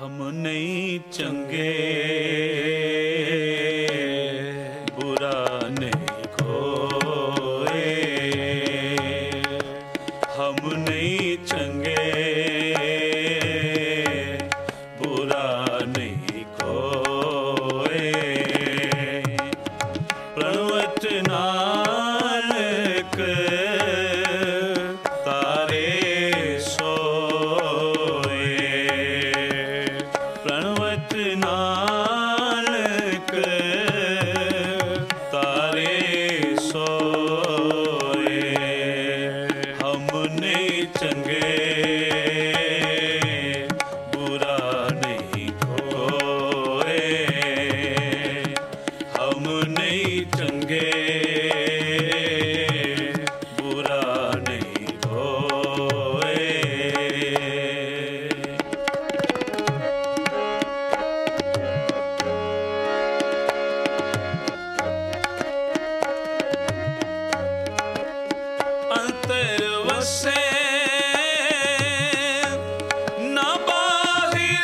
हम नहीं चंगे बुरा नहीं कोई, हम नहीं चंगे बुरा नहीं कोई। प्रणवत नानक तारे सोए, प्रणवत नानक तारे सोए। हम नहीं चंगे बुरा नहीं कोई, हम नहीं चंगे बुरा नहीं कोई। अंतर वसे ना बाहिर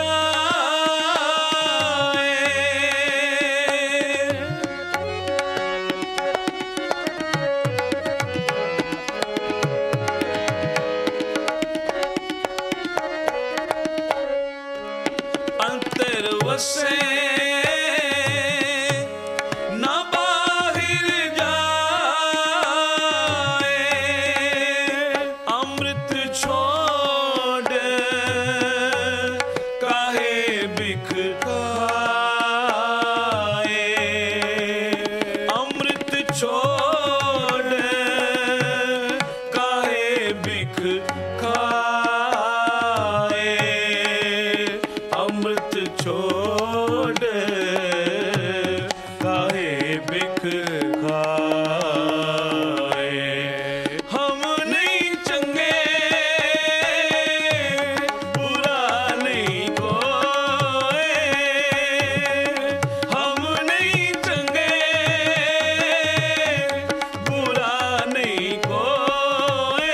जाए, अंतर वसे ना बाहिर जाए। अमृत छोड़ काहे बिख खाए, अमृत छोड़ काहे बिख खाए, अमृत छोड़ काहे बिख खाए। हम नहीं चंगे बुरा नहीं कोई, हम नहीं चंगे बुरा नहीं कोई।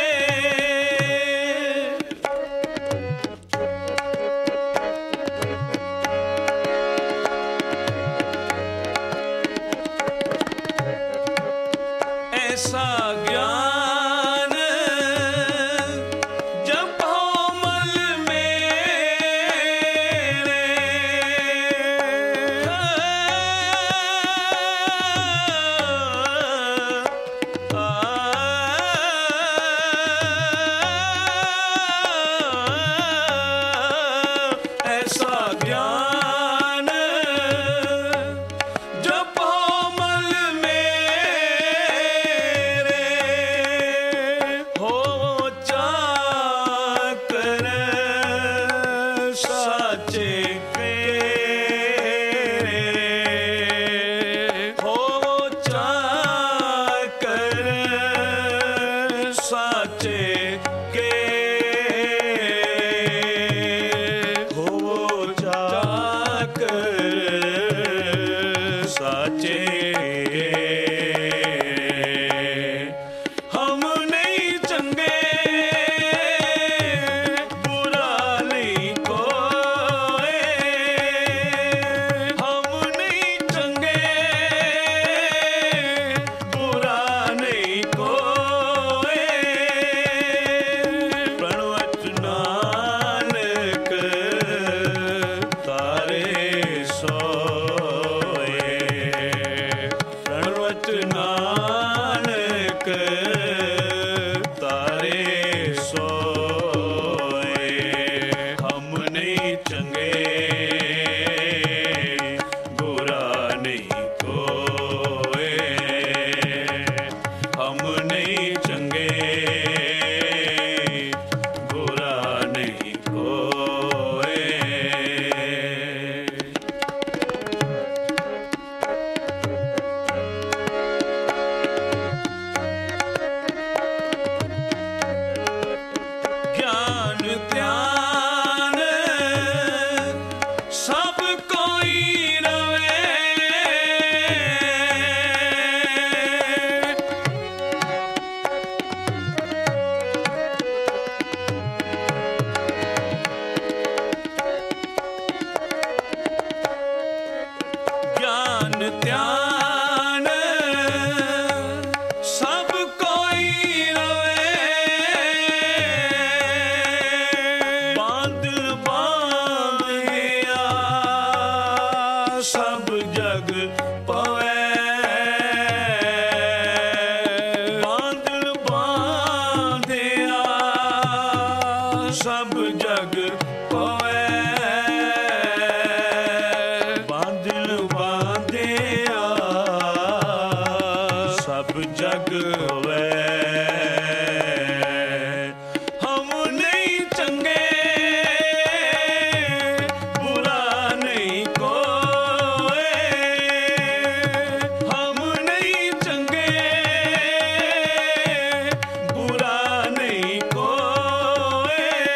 जग कोए बांधिल बांधिया सब जग होवे हम नहीं चंगे बुरा नहीं कोई हम नहीं चंगे बुरा नहीं कोई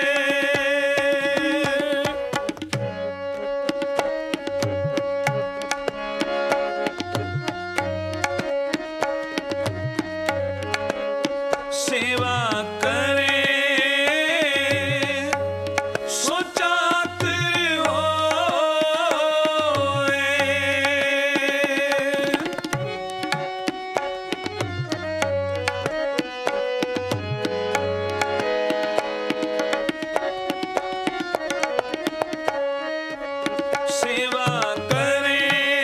सेवा करे सोचात होए सेवा करे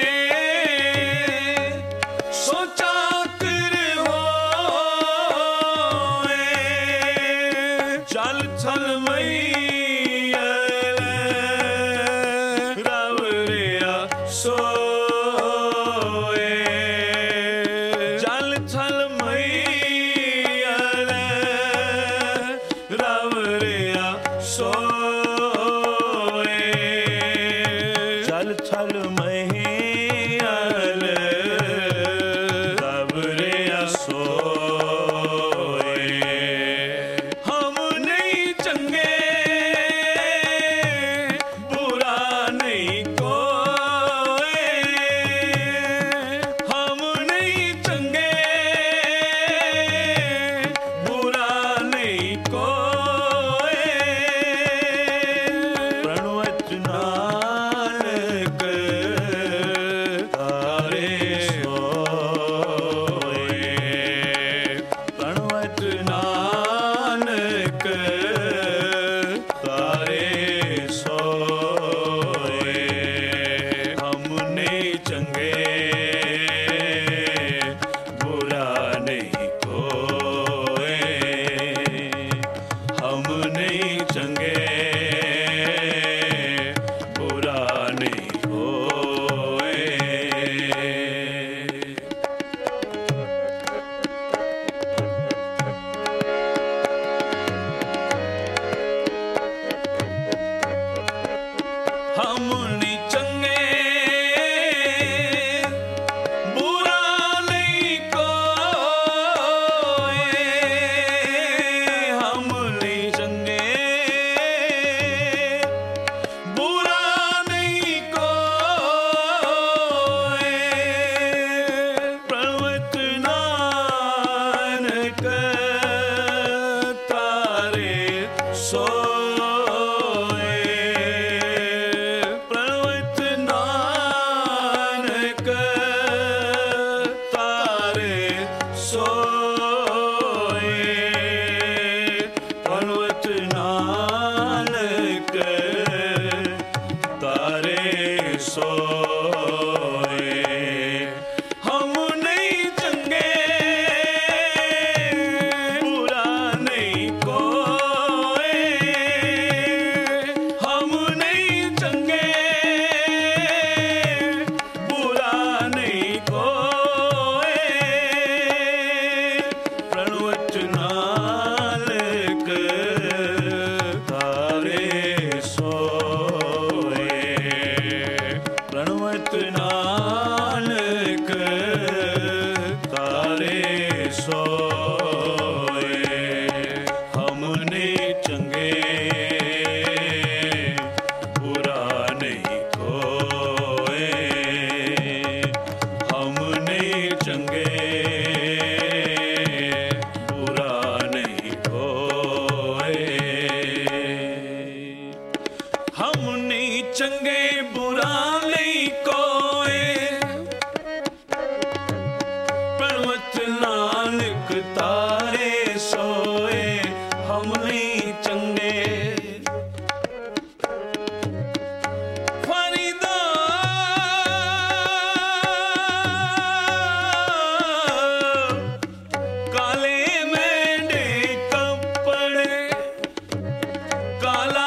सोचात होए चल चल मैया रावरिया सोए चल चल मैया रावरिया सोए चल चल मैया रावरिया सोए हम नहीं चंगे बुरा नहीं कोई हम नहीं चंगे बुरा नहीं कोई प्रणवत नानक तारे सोए प्रणवत नानक तारे सोए हमने चंगे बुरा नहीं कोई हम नहीं चंगे बुरा नहीं कोई हम नहीं चंगे बुरा नहीं कोई हम नहीं चंगे बुरा नहीं कोई प्रणवत नानक तारे सोए प्रणवत नानक तारे सोए प्रणवत नानक तारे सोए हम नहीं चंगे बुरा नहीं कोई हम नहीं चंगे बुरा नहीं कोई प्रणवत नानक तारे सोए प्रणवत नानक तारे सोए हमने चंगे बुरा नहीं कोई हमने चंगे बुरा नहीं कोई हम नहीं चंगे बुरा नहीं कोई प्रणवत नानक तारे सोए हम नहीं चंगे फरीदा काले मेंढे कपड़े काला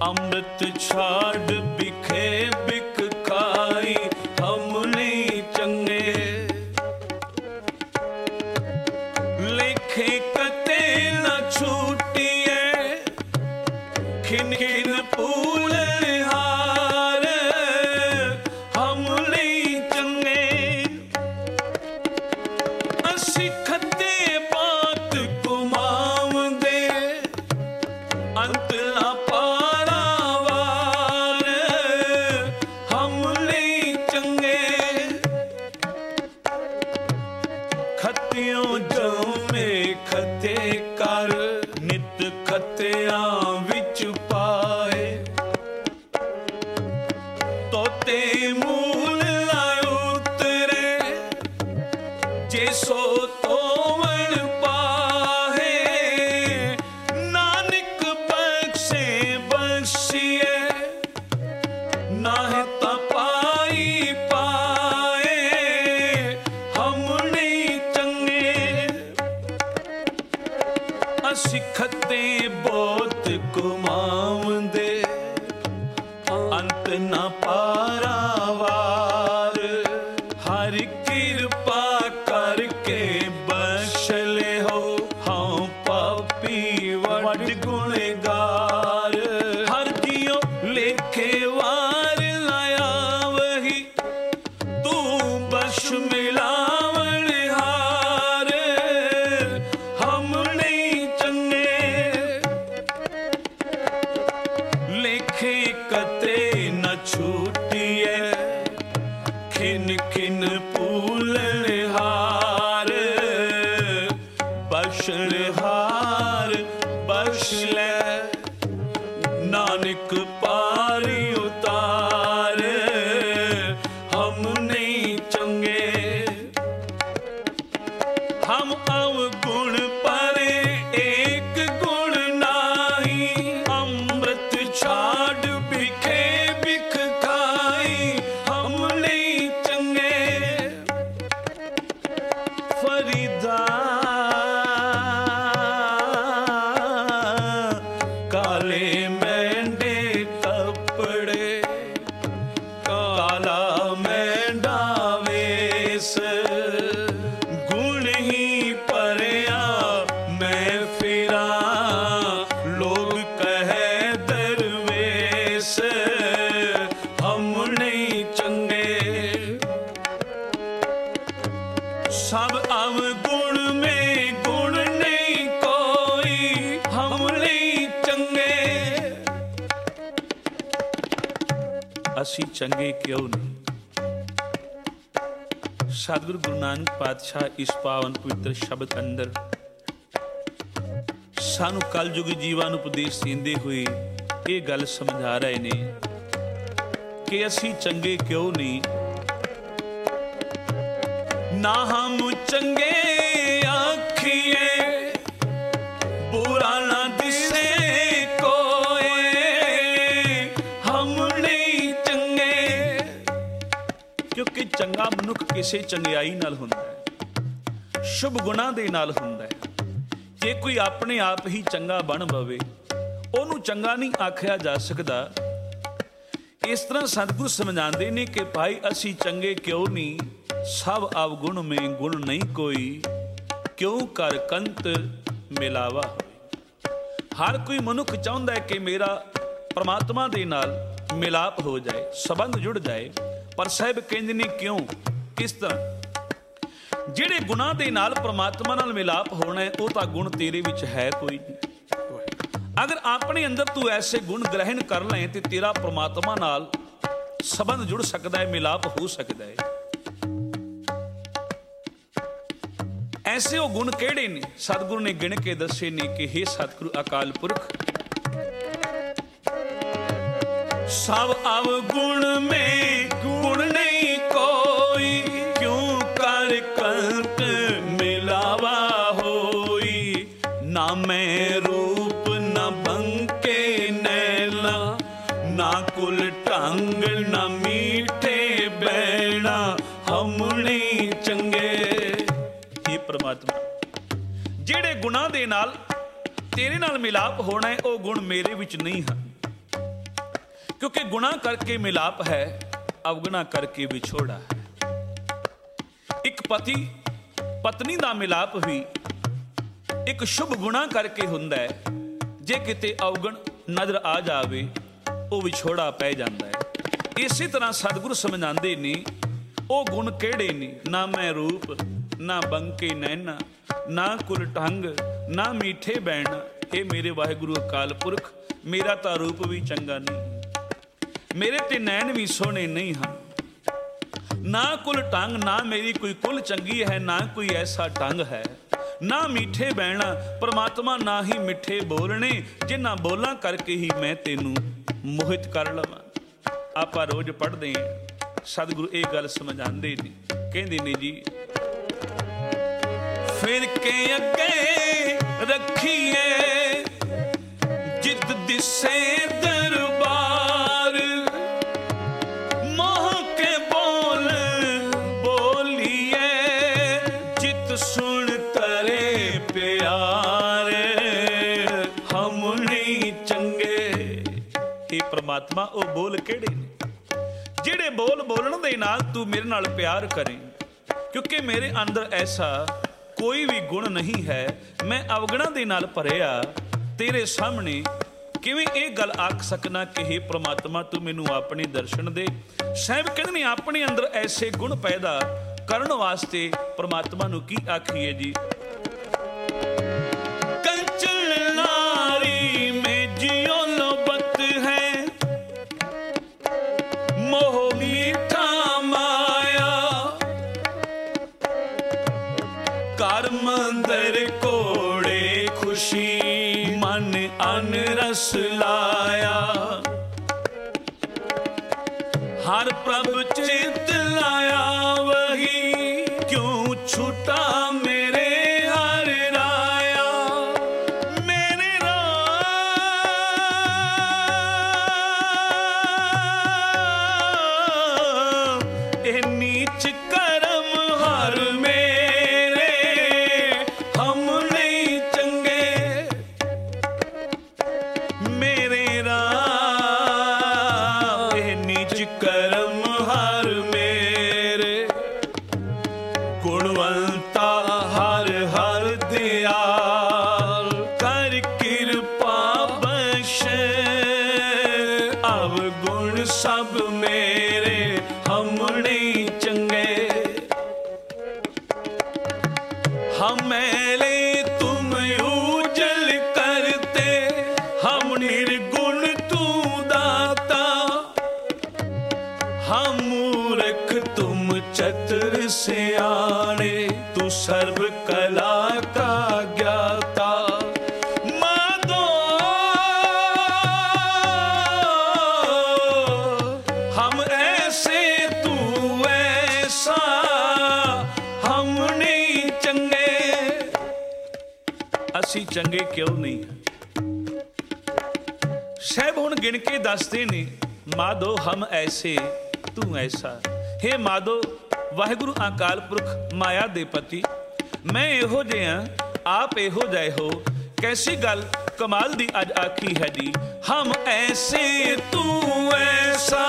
ਅੰਮ੍ਰਿਤ ਛਾੜ ਬਿਖੇ ਬਿਖ ਖਾਈ ਹਮ ਨਹੀਂ ਚੰਗੇ। ਲੇਖੇ ਕਤੇ ਨਾ ਛੂਟੀਏ ਖਿਨ ਖਿਨ ਪੂਲਣ ਹਾਰ ਹਮ ਨਹੀਂ ਚੰਗੇ। ਅਸੀਂ ਖੱਤੇ ਬਾਤ ਘੁਮਾਉਂਦੇ ਅੰਤ ਨਾ ਪਾਰਾਵਾਰ ਹਮ ਨਹੀਂ ਚੰਗੇ। ਖੱਤਿਓਂ ਜੰਮੇ ਖੱਤੇ ਕਰ ਨਿਤ ਖੱਤਿਆਂ ਵਿੱਚ ਪਾਏ। ਤੋਤੇ ਮੂਲ ਨਾ ਉਤਰੇ ਜੇ ਸੋ ਤੋਵਣ ਪਾਹੇ। ਨਾਨਕ ਬਖਸ਼ੇ ਬਖਸ਼ੀਏ ਨਾਹਿ ਤਾਂ ਪਾਈ ਪਾਏ ਹਮ ਨਹੀਂ ਚੰਗੇ। ਅਸੀਂ ਖੱਤੇ ਬਹੁਤ ਘੁਮਾਉਂਦੇ ਅੰਤ ਨਾ ਪਾਰਾਵਾਰ। ਹਰ ਕਿਰਪਾ ਕਰਕੇ ਬਖਸ਼ ਲਿਓ ਹਾਂ ਪਾਪੀ ਵੱਡ ਗੁਣੇਗਾਰ। ਹਰ ਜੀਉ ਲੇਖੇ ਵਾਰ ਲਾਇਆ ਵਹੀ ਤੂੰ ਬਖਸ਼ ਮਿਲਾਵਣ ਹਾਰ ਹਮ ਨਹੀਂ ਚੰਗੇ। ਲੇਖੇ ਕਤੇ ਨ ਛੂਟੀਏ ਖਿਨ ਖਿਨ ਪੂਲਣ ਹਾਰ। ਬਖਸ਼ਣ ਹਾਰ ਬਖਸ਼ ਲੈ ਨਾਨਕ ਪਾਰੀ ਉਤਾਰ ਹਮ ਨਹੀਂ ਚੰਗੇ। ਹਮ ਅਵਗੁਣ ਪਰੇ ਏਕ ਗੁਣ ਨਾਹੀ। ਅੰਮ੍ਰਿਤ ਛਾੜ ਬਿਖੇ ਬਿਖ ਖਾਈ ਹਮ ਨਹੀਂ ਚੰਗੇ। ਫਰੀਦਾ ਕਾਲੇ ਮਹਿੰਦੇ ਕੱਪੜੇ ਕਾਲਾ ਮਹਿੰਦਾ ਵੇਸ। ਗੁਣ ਹੀ ਭਰਿਆ ਮੈਂ ਫਿਰਾਂ ਲੋਗ ਕਹੈ ਦਰਵੇਸ ਹਮ ਨਹੀਂ ਚੰਗੇ। ਸਭ ਅਵਗੁਣ ਮੇ ਗੁਣ ਨਹੀਂ ਕੋਈ ਹਮ ਨਹੀਂ ਚੰਗੇ। ਅਸੀਂ ਚੰਗੇ ਕਿਉਂ ਨਹੀਂ? ਸਤਿਗੁਰੂ ਗੁਰੂ ਨਾਨਕ ਪਾਤਸ਼ਾਹ ਇਸ ਪਾਵਨ ਪਵਿੱਤਰ ਸ਼ਬਦ ਅੰਦਰ ਸਾਨੂੰ ਕਲਯੁਗੀ ਜੀਵਾਂ ਨੂੰ ਉਪਦੇਸ਼ ਦਿੰਦੇ ਹੋਏ ਇਹ ਗੱਲ ਸਮਝਾ ਰਹੇ ਨੇ ਕਿ ਅਸੀਂ ਚੰਗੇ ਕਿਉਂ ਨਹੀਂ। ਨਾ ਹਮ ਚੰਗੇ ਆਖੀਏ ਬੁਰਾ ਨਾ ਦਿਸੇ ਕੋਏ ਹਮ ਨਹੀਂ ਚੰਗੇ। ਕਿਉਂਕਿ ਚੰਗਾ ਮਨੁੱਖ ਕਿਸੇ ਚੰਗਿਆਈ ਨਾਲ ਹੁੰਦਾ ਹੈ, ਸ਼ੁਭ ਗੁਣਾਂ ਦੇ ਨਾਲ ਹੁੰਦਾ ਹੈ। ਜੇ ਕੋਈ ਆਪਣੇ ਆਪ ਹੀ ਚੰਗਾ ਬਣ ਪਵੇ ਉਹਨੂੰ ਚੰਗਾ ਨਹੀਂ ਆਖਿਆ ਜਾ ਸਕਦਾ। ਇਸ ਤਰ੍ਹਾਂ ਸਤਿਗੁਰੂ ਸਮਝਾਉਂਦੇ ਨੇ ਕਿ ਭਾਈ ਅਸੀਂ ਚੰਗੇ ਕਿਉਂ ਨਹੀਂ। ਸਭ ਅਵਗੁਣ ਮੇ ਗੁਣ ਨਹੀਂ ਕੋਈ ਕਿਉਂ ਕਰ ਕੰਤ ਮਿਲਾਵਾ ਹੋਏ। ਹਰ ਕੋਈ ਮਨੁੱਖ ਚਾਹੁੰਦਾ ਹੈ ਕਿ ਮੇਰਾ ਪਰਮਾਤਮਾ ਦੇ ਨਾਲ ਮਿਲਾਪ ਹੋ ਜਾਏ, ਸੰਬੰਧ ਜੁੜ ਜਾਏ। ਪਰ ਸਾਹਿਬ ਕਹਿੰਦੇ ਨੇ ਕਿਉਂ, ਕਿਸ ਤਰ੍ਹਾਂ? ਜਿਹੜੇ ਗੁਣਾਂ ਦੇ ਨਾਲ ਪਰਮਾਤਮਾ ਨਾਲ ਮਿਲਾਪ ਹੋਣਾ ਹੈ ਉਹ ਤਾਂ ਗੁਣ ਤੇਰੇ ਵਿੱਚ ਹੈ ਕੋਈ ਨਹੀਂ। ਅਗਰ ਆਪਣੇ ਅੰਦਰ ਤੂੰ ਐਸੇ ਗੁਣ ਗ੍ਰਹਿਣ ਕਰ ਲੈ ਤੇ ਤੇਰਾ ਪਰਮਾਤਮਾ ਨਾਲ ਸੰਬੰਧ ਜੁੜ ਸਕਦਾ ਹੈ, ਮਿਲਾਪ ਹੋ ਸਕਦਾ ਹੈ। ਐਸੇ ਉਹ ਗੁਣ ਕਿਹੜੇ ਨੇ? ਸਤਿਗੁਰੂ ਨੇ ਗਿਣ ਕੇ ਦੱਸੇ ਨੇ ਕਿ ਹੇ ਸਤਿਗੁਰੂ ਅਕਾਲ ਪੁਰਖ, ਸਭ ਅਵਗੁਣ ਮੇ ਗੁਣ ਨਹੀਂ ਕੋਈ ਕਿਉਂ ਕਰ ਕੰਤ ਮਿਲਾਵਾ ਹੋਈ। ਨਾ ਮੈਂ ਰੂਪ ਨਾ ਬੰਕੇ ਨੈਲਾ ਨਾ ਕੁਲ ਢੰਗ ਨਾ ਮੀਠੇ ਬੈਣਾ ਹਮ ਨਹੀਂ ਚੰਗੇ। हे ਪ੍ਰਮਾਤਮਾ, ਜਿਹੜੇ ਗੁਣਾਂ ਦੇ ਨਾਲ ਤੇਰੇ ਨਾਲ ਮਿਲਾਪ ਹੋਣਾ ਹੈ ਉਹ ਗੁਣ ਮੇਰੇ ਵਿੱਚ ਨਹੀਂ ਹਨ। क्योंकि गुणा करके मिलाप है, अवगुणा करके विछोड़ा है। एक पति पत्नी का मिलाप भी एक शुभ गुणा करके हुंदा है, जे किते अवगुण नज़र आ जावे वो विछोड़ा पै जाता है। इसी तरह सतगुरु समझाते ने वो गुण किहड़े ने, ना मैं रूप, ना बंके नैना, ना कुल ढंग, ना मीठे बैण। हे मेरे वाहिगुरु अकाल पुरख, मेरा तो रूप भी चंगा नहीं, मेरे ते नैन भी सोहने नहीं हैं, ना कुल ढंग, ना मेरी कोई कुल चंगी है, ना कोई ऐसा ढंग है, ना मीठे बहना। परमात्मा ना ही मिठे बोलने, जिन्हां बोलां करके ही मैं तेनू मोहित कर लवां। आपां रोज पढ़दे हां, सतगुरु ये गल समझाते ने, कहंदे ने जी, फिर के अगे रखिए जित दिसे दरबार, मोह के बोल बोलिए जित सुन तरे प्यार, हम नहीं चंगे। हे परमात्मा वो बोल किहड़े ने ਜਿਹੜੇ बोल बोलण दे नाल तू मेरे नाल प्यार करें, क्योंकि मेरे अंदर ऐसा कोई भी गुण नहीं है, मैं अवगुणा दे नाल भरिया। तेरे सामने किवें ये गल आख सकना कि हे परमात्मा तू मैनू अपने दर्शन दे। साहिब कहते ने अपने अंदर ऐसे गुण पैदा करन वास्ते परमात्मा नू की आखिए जी, कंचन नारी में जियो लोबत है, मोह मीठा माया, कर मंदिर कोड़े खुशी, मन अन रस लाया, हर प्रभ चित लाया वही, क्यों छूटा मेरे हर राया। मेरे राम ए नीच करम हर मेरे, हम नहीं चंगे। मेरे राम ए नीच करम हर मेरे, गुणवंता हर हर दयाल, कर कृपा बख्शे, अवगुण सब मेरे, हम नहीं चंगे। हम मैले तुम उजल करते, हम निर्गुण तू दाता, हम मूर्ख तुम चतुर सियाणे, तू सर्व कला का ज्ञाता। माधो हम ऐसे तू ऐसा, हम नहीं चंगे। असी चंगे क्यों नहीं? साहब हुण गिन के दसदे ने, माधो हम ऐसे तू ऐसा। हे माधो वाहिगुरु अकाल पुरख माया दे पति, मैं इहो जिहा आप इहो जहे हो। कैसी गल कमाल दी अज आखी है जी, हम ऐसे तू ऐसा,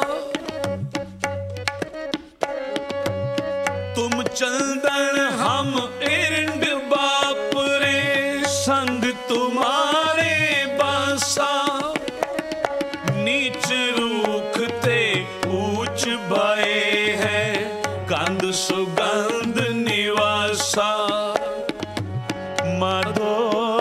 तुम चंदन हम इरंड बाप रे, संग तुम्हारे बासा, नीच रूख ते ऊंच भय है, गंध सुगंध निवासा। माधो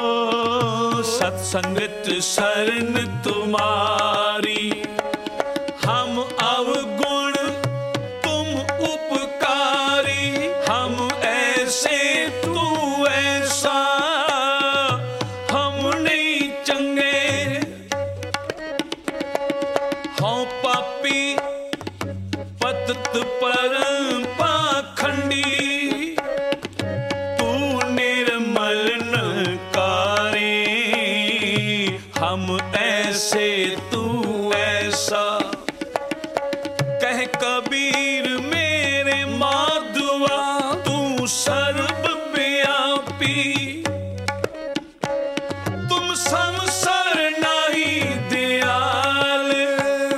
सत्संगत शरण तुम्हारी, हम अवगुण तुम उपकारी, हम ऐसे तू ऐसा, हम नहीं चंगे। हों पापी पतत परम पाखंडी, तू निर्मल नकारी, हम ऐसे तू ऐसा। कह कबीर मेरे माधवा, तू सर्वव्यापी, तुम संसार नाही दयाल,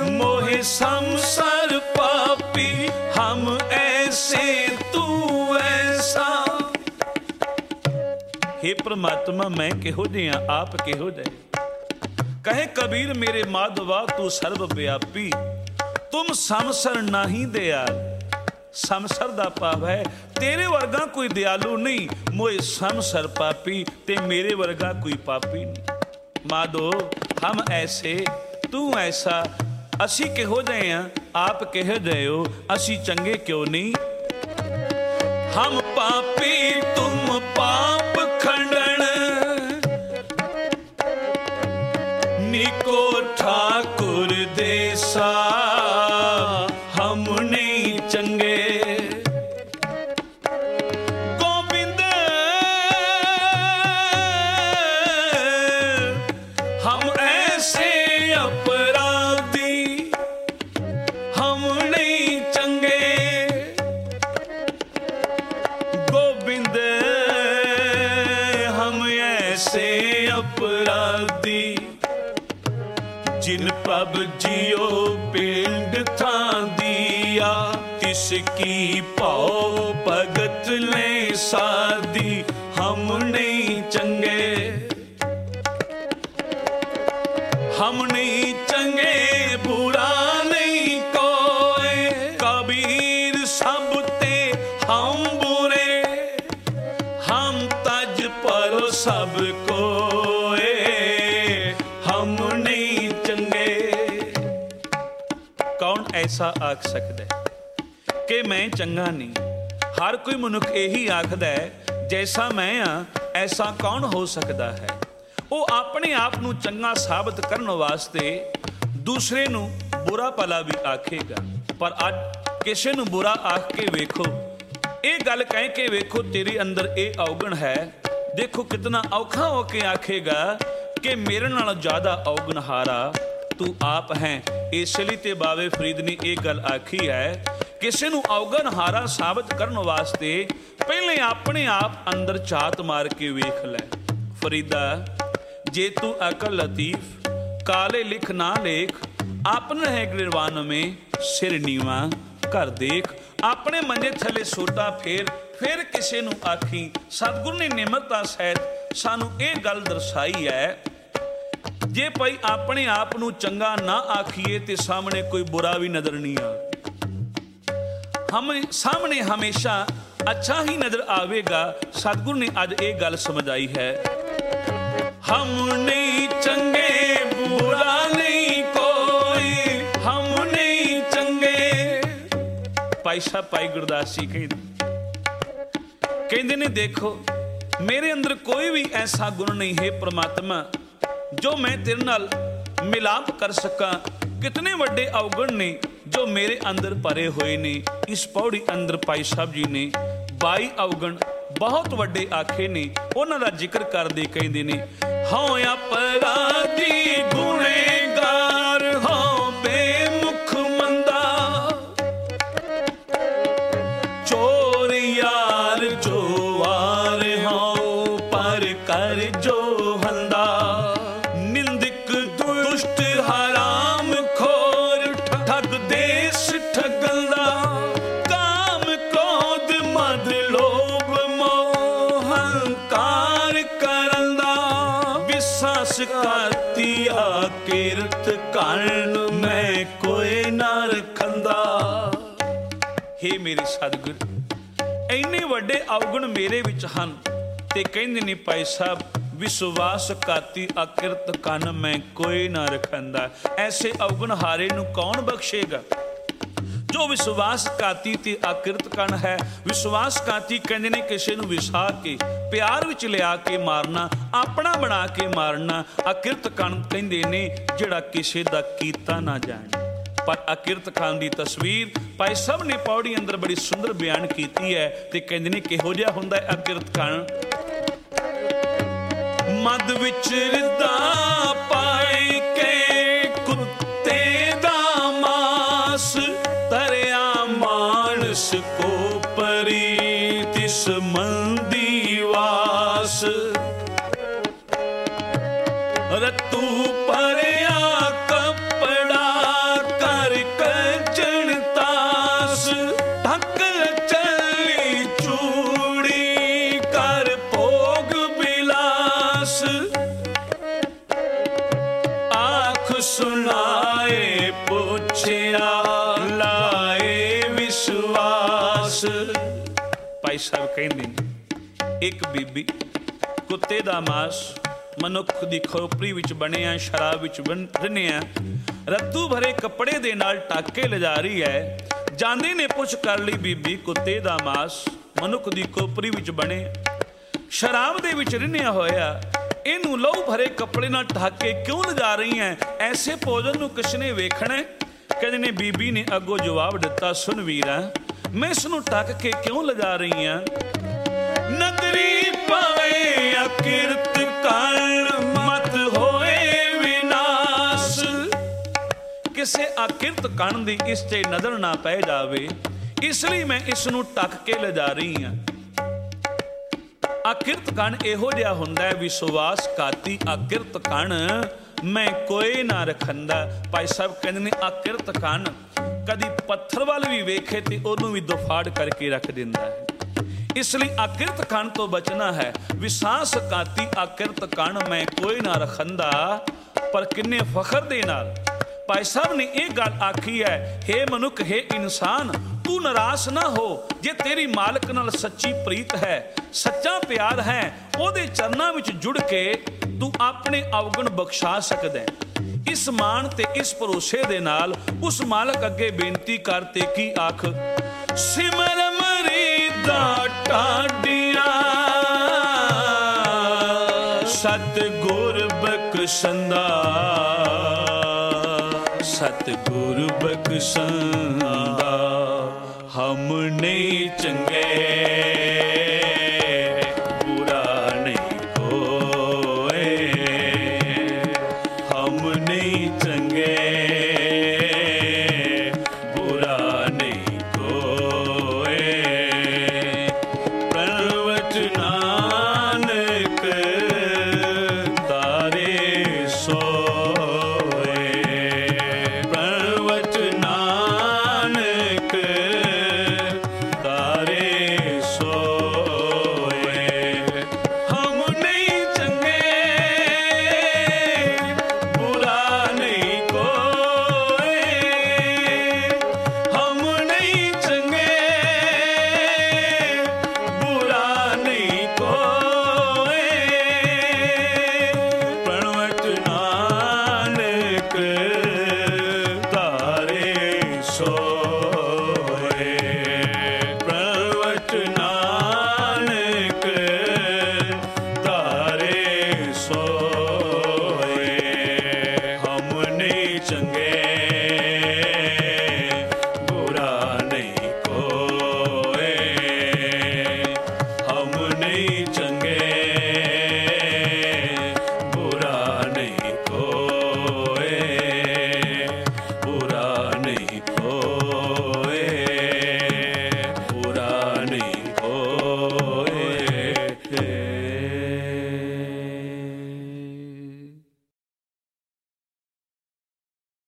परमात्मा मैं किहो जिहा आप किहो जिहे। कहे कबीर मेरे माधवा तू सर्व व्यापी, तुम समसर नाही दयाल। समसर दा भाव है तेरे वर्गा कोई दयालु नहीं, मोए समसर पापी ते मेरे वर्गा कोई पापी नहीं। माधो हम ऐसे तू ऐसा, असी किहो जहे हैं आप किहो जहे हो, असी चंगे क्यों नहीं। हम पापी तुम पाप खंडन, निको ठाकुर देसा हम नहीं चंगे। गोविंद हम ऐसे अपराधी हम नहीं चंगे। गोविंद हम ऐसे अपराधी, जिन प्रभ जियो पिंड था दिया, तिसकी पाओ भगत ले साधी हम नहीं चंगे। हम नहीं चंगे बुरा नहीं कोई, कबीर सब ते हम बुरे, हम तज पर सब कोए हम नहीं चंगे। कौन ऐसा आख सकता है कि मैं चंगा नहीं। हर कोई मनुख यही आखदा है जैसा मैं हाँ ऐसा कौन हो सकता है। वो अपने आप नूं चंगा साबित करने वास्ते दूसरे नूं बुरा भला भी आखेगा, पर अज किसी नूं बुरा आख के वेखो, ये गल कह के वेखो तेरे अंदर ये अवगुण है, देखो कितना औखा होके आखेगा कि मेरे नालों ज़्यादा अवगुणहारा तू आप हैं। इसलिए ते बावे फरीद ने यह गल आखी है, किसी नूं अवगुणहारा साबित करने वास्ते पहले अपने आप अंदर झात मार के वेख लै। फरीदा जे तू अकल लतीफ काले लिख ना लेख, आपने है गिरवान में सिर नीवा कर देख। अपने मंजे थले सोटा फिर किसी नूं आखी। सतगुरु ने निमरता सहित सानू ये गल दर्शाई है, जे भाई अपने आप नूं चंगा ना आखिए तो सामने कोई बुरा भी नजर नहीं आ। हम सामने हमेशा अच्छा ही नजर आवेगा। सतगुरु ने अज ये गल समझाई है, हम नहीं चंगे बुरा नहीं कोई, हम नहीं चंगे। भाई साहब भाई गुरदास जी कहते ने देखो मेरे अंदर कोई भी ऐसा गुण नहीं है परमात्मा जो मैं तेरे नाल मिलाप कर सका। कितने वड्डे अवगुण ने जो मेरे अंदर भरे हुए ने। इस पौड़ी अंदर भाई साहब जी ने 22 अवगुण बहुत वड्डे आखे ने, उन्हां दा जिक्र करदे कहंदे ने, हों अपराधी गुनेगार हों बेमुख मंदा, चोर यार जो वार हों पर कर जो हंदा, निंदक दुष्ट हराम खोर ठग देश ठगंदा, काम क्रोध मद लोभ मोह हंकार करंदा, विश्वास करतिया किरत करण मैं कोई ना रखंदा। हे मेरे सतगुर इन्ने वड्डे अवगुण मेरे विच हन ते कहंदे ने भाई साहब विश्वास काती अकिरत कन मैं कोई ना रखंदा। ऐसे अवगुण हारे नूं कौन बख्शेगा जो विश्वास काती ते अकिरत कन है। विश्वास काती कहंदे ने किसी नूं विसा के प्यार विच लिया के मारना, अपना बना के मारना। अकिरत कन कहंदे ने जिहड़ा किसी दा कीता ना जाणे। पर अकिरत कन दी तस्वीर भाई सब ने पौड़ी अंदर बड़ी सुंदर बयान कीती है ते कहंदे ने किहो जिहा हुंदा है अकिरत कन। मद विच रिदा पाए के कुत्ते दा मास, तरिया मानस को परी तिस मंदी वास, रतू परिया कपड़ा कर कचन तास, ढक चली चूड़ी कर भोग बिला, ਆਏ ਪੁੱਛਿਆ ਲਾਏ ਵਿਸ਼ਵਾਸ। ਭਾਈ ਸਾਹਿਬ ਕਹਿੰਦੇ ਨੇ ਇੱਕ ਬੀਬੀ ਕੁੱਤੇ ਦਾ ਮਾਸ ਮਨੁੱਖ ਦੀ ਖੋਪਰੀ ਵਿੱਚ ਬਣਿਆ ਸ਼ਰਾਬ ਵਿੱਚ ਰਿੰਨਿਆ ਰੱਤੂ ਭਰੇ ਕੱਪੜੇ ਦੇ ਨਾਲ ਢੱਕ ਕੇ ਲਿਜਾ ਰਹੀ ਹੈ। ਜਾਂਦੇ ਨੇ ਪੁੱਛ ਕਰ ਲਈ ਬੀਬੀ ਕੁੱਤੇ ਦਾ ਮਾਸ ਮਨੁੱਖ ਦੀ ਖੋਪਰੀ ਵਿੱਚ ਬਣੇ ਸ਼ਰਾਬ ਦੇ ਵਿੱਚ ਰਿੰਨਿਆ ਹੋਇਆ ਇਹਨੂੰ ਲਹੂ ਭਰੇ ਕੱਪੜੇ ਨਾਲ ਢੱਕ ਕੇ ਕਿਉਂ ਲਿਜਾ ਰਹੀ ਹੈ? ਐਸੇ ਭੋਜਨ ਨੂੰ ਕਿਸ ਨੇ ਵੇਖਣਾ? ਕਹਿੰਦੇ ਨੇ ਬੀਬੀ ਨੇ ਅੱਗੋਂ ਜਵਾਬ ਦਿੱਤਾ, ਸੁਣ ਵੀਰਾ ਮੈਂ ਇਸ ਨੂੰ ਢੱਕ ਕੇ ਕਿਉਂ ਲਿਜਾ ਰਹੀ ਹਾਂ? ਨਦਰੀ ਪਾਵੇ ਅਕਿਰਤ ਕਾਲ ਮਤ ਹੋਏ ਵਿਨਾਸ਼। ਕਿਸੇ ਅਕਿਰਤ ਕਣ ਦੀ ਇਸ ਤੇ ਨਜ਼ਰ ਨਾ ਪੈ ਜਾਵੇ, ਇਸ ਲਈ ਮੈਂ ਇਸ ਨੂੰ ਢੱਕ ਕੇ ਲਿਜਾ ਰਹੀ ਹਾਂ। ਅਕਿਰਤ ਕਣ ਇਹੋ ਜਿਹਾ ਹੁੰਦਾ ਹੈ, ਵਿਸ਼ਵਾਸ ਘਾਤੀ ਅਕਿਰਤ ਕਣ ਮੈਂ ਕੋਈ ਨਾ ਰਖੰਦਾ। ਭਾਈ ਸਾਹਿਬ ਕਹਿੰਦੇ ਨੇ ਅਕਿਰਤ ਕਣ ਕਦੀ ਪੱਥਰ ਵੱਲ ਵੀ ਵੇਖੇ ਤੇ ਉਹਨੂੰ ਵੀ ਦੁਫਾੜ ਕਰਕੇ ਰੱਖ ਦਿੰਦਾ ਹੈ। ਇਸ ਲਈ ਅਕਿਰਤ ਕਣ ਤੋਂ ਬਚਣਾ ਹੈ। ਵਿਸ਼ਵਾਸ ਘਾਤੀ ਅਕਿਰਤ ਕਣ ਮੈਂ ਕੋਈ ਨਾ ਰਖੰਦਾ। ਪਰ ਕਿੰਨੇ ਫਖਰ ਦੇ ਨਾਲ ਭਾਈ ਸਾਹਿਬ ਨੇ ਇਹ ਗੱਲ ਆਖੀ ਹੈ, ਹੇ ਮਨੁੱਖ ਹੇ ਇਨਸਾਨ ਤੂੰ ਨਿਰਾਸ਼ ਨਾ ਹੋ। ਜੇ ਤੇਰੀ ਮਾਲਕ ਨਾਲ ਸੱਚੀ ਪ੍ਰੀਤ ਹੈ, ਸੱਚਾ ਪਿਆਰ ਹੈ, ਉਹਦੇ ਚਰਨਾਂ ਵਿੱਚ ਜੁੜ ਕੇ ਤੂੰ ਆਪਣੇ ਅਵਗੁਣ ਬਖਸ਼ਾ ਸਕਦਾ ਹੈ। ਇਸ ਮਾਣ ਤੇ ਇਸ ਭਰੋਸੇ ਦੇ ਨਾਲ ਉਸ ਮਾਲਕ ਅੱਗੇ ਬੇਨਤੀ ਕਰ ਤੇ ਕੀ ਆਖ, ਸਿਮਰ ਮਰੀਦਾਂ ਟਾਡੀਆਂ ਸਤਿਗੁਰ ਬਖਸ਼ੰਦਾ ਸਤਿਗੁਰ ਬਖਸ਼ੰਦਾ। ਹਮ ਨਹੀਂ ਚੰਗੇ ਬੁਰਾ ਨਹੀਂ ਕੋਏ, ਹਮ ਨਹੀਂ ਚੰਗੇ ਬੁਰਾ ਨਹੀਂ ਕੋਏ। ਪ੍ਰਣਵਟ ਨਾਨਕ ਤਾਰੇ ਸੋਏ, ਪ੍ਰਣਵਟ ਨਾਨਕ ਤਾਰੇ ਸੋਏ। ਹਮ ਨਹੀਂ ਚੰਗੇ ਬੁਰਾ ਨਹੀਂ ਕੋਏ, ਹਮ ਨਹੀਂ ਚੰਗੇ ਬੁਰਾ ਨਹੀਂ ਕੋਏ। ਪ੍ਰਣਵਟ ਨਾਨਕ ਤਾਰੇ ਸੋਏ, ਪ੍ਰਣਵਟ ਨਾਨਕ ਤਾਰੇ ਸੋਏ। ਹਮ ਨਹੀਂ ਚੰਗੇ